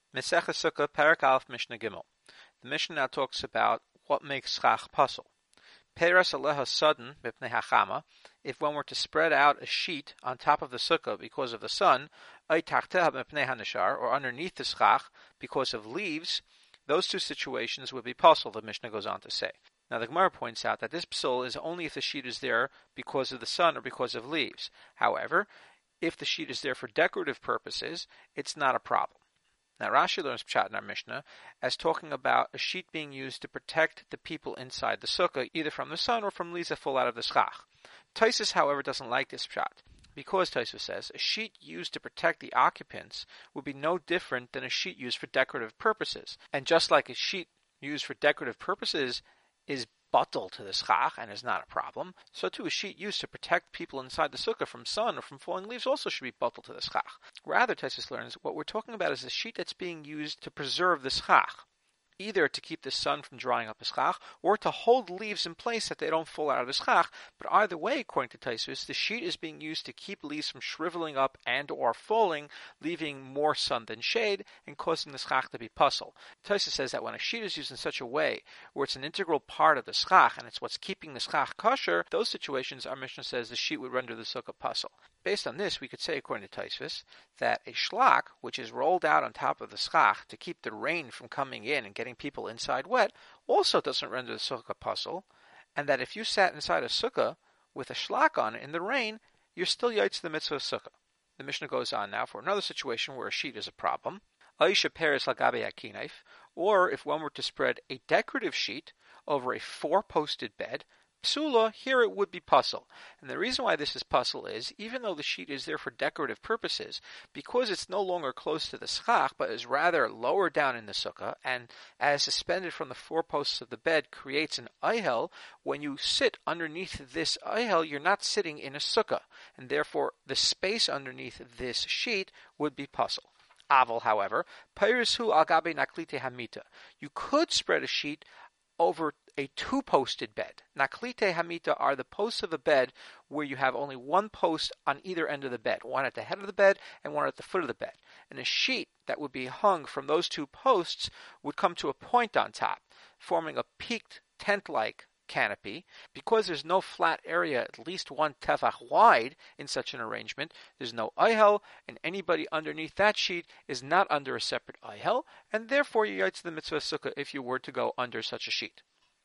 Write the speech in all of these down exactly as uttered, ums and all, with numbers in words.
Mesechus Sukkah, Perek Aleph, Mishnah Gimel. The Mishnah now talks about what makes schach puzzle. Peras aleha sudden mipnei hachama. If one were to spread out a sheet on top of the sukkah because of the sun, ay tachteha mipnei hanashar, or underneath the schach because of leaves, those two situations would be puzzle. The Mishnah goes on to say. Now the Gemara points out that this psul is only if the sheet is there because of the sun or because of leaves. However, if the sheet is there for decorative purposes, it's not a problem. Now Rashi learns pshat in our Mishnah as talking about a sheet being used to protect the people inside the sukkah, either from the sun or from leaves that fall out of the schach. Tosfos, however, doesn't like this pshat, because Tosfos says a sheet used to protect the occupants would be no different than a sheet used for decorative purposes. And just like a sheet used for decorative purposes is batel to the schach and is not a problem, so too a sheet used to protect people inside the sukkah from sun or from falling leaves also should be batel to the schach. Rather, Tosfos learns, what we're talking about is a sheet that's being used to preserve the schach, either to keep the sun from drying up the schach or to hold leaves in place that they don't fall out of the schach. But either way, according to Tosfos, the sheet is being used to keep leaves from shriveling up and or falling, leaving more sun than shade and causing the schach to be puzzle. Tosfos says that when a sheet is used in such a way where it's an integral part of the schach and it's what's keeping the schach kosher, those situations, our Mishnah says, the sheet would render the sukkah puzzle. Based on this, we could say, according to Tosfos, that a shlach, which is rolled out on top of the schach to keep the rain from coming in and getting people inside wet, also doesn't render the sukkah puzzle, and that if you sat inside a sukkah with a shlach on in the rain, you're still yaitz the mitzvah of sukkah. The Mishnah goes on now for another situation where a sheet is a problem, aisha peres lagabe akinayf, or if one were to spread a decorative sheet over a four-posted bed, psula, here it would be puzzle. And the reason why this is puzzle is, even though the sheet is there for decorative purposes, because it's no longer close to the schach, but is rather lower down in the sukkah, and as suspended from the four posts of the bed creates an eihel, when you sit underneath this eihel, you're not sitting in a sukkah, and therefore the space underneath this sheet would be puzzle. Aval, however, peirusu al gabe naklite hamita. You could spread a sheet over a two-posted bed. Naklite hamita are the posts of a bed where you have only one post on either end of the bed, one at the head of the bed and one at the foot of the bed. And a sheet that would be hung from those two posts would come to a point on top, forming a peaked tent-like canopy. Because there's no flat area at least one tefach wide in such an arrangement, there's no eihel, and anybody underneath that sheet is not under a separate eihel, and therefore you yaitz the mitzvah sukkah if you were to go under such a sheet.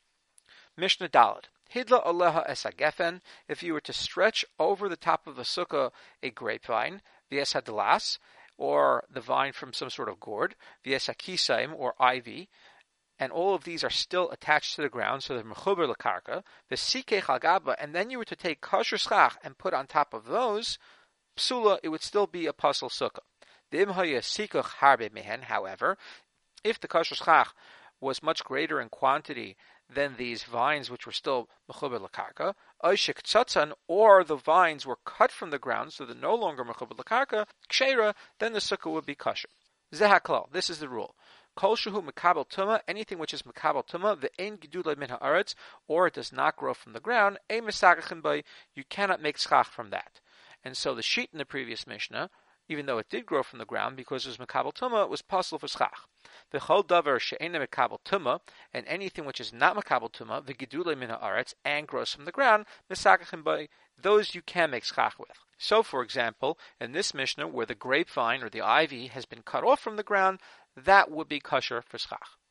Mishnah Daled. Hidla aleha es hagefen, if you were to stretch over the top of the sukkah a grapevine, v'es hadalas, or the vine from some sort of gourd, v'es hakisaim, or ivy, and all of these are still attached to the ground, so they're mechuber lekarka, v'sikech hagaba, and then you were to take kosher schach and put on top of those, psula, it would still be a puzzle sukkah. V'im haya sikuch harbe mehen, however, if the kosher schach was much greater in quantity than these vines which were still mechuber lekarka, oishik tzatzan, or the vines were cut from the ground, so they're no longer mechuber lekarka, kshera, then the sukkah would be kosher. Zehaklal, this is the rule. Kol shehu mekabel tuma, anything which is mekabel tuma, ve'ein gidulei min haaretz, or it does not grow from the ground, ein mesagachin by, you cannot make schach from that. And so the sheet in the previous Mishnah, even though it did grow from the ground because it was mekabel tuma, it was possible for schach. V'chol davar she'eina mekabel tuma, and anything which is not mekabel tuma, ve'gidulei min haaretz, and grows from the ground, mesagachin by, those you can make schach with. So, for example, in this Mishnah, where the grapevine or the ivy has been cut off from the ground, that would be kosher for schach.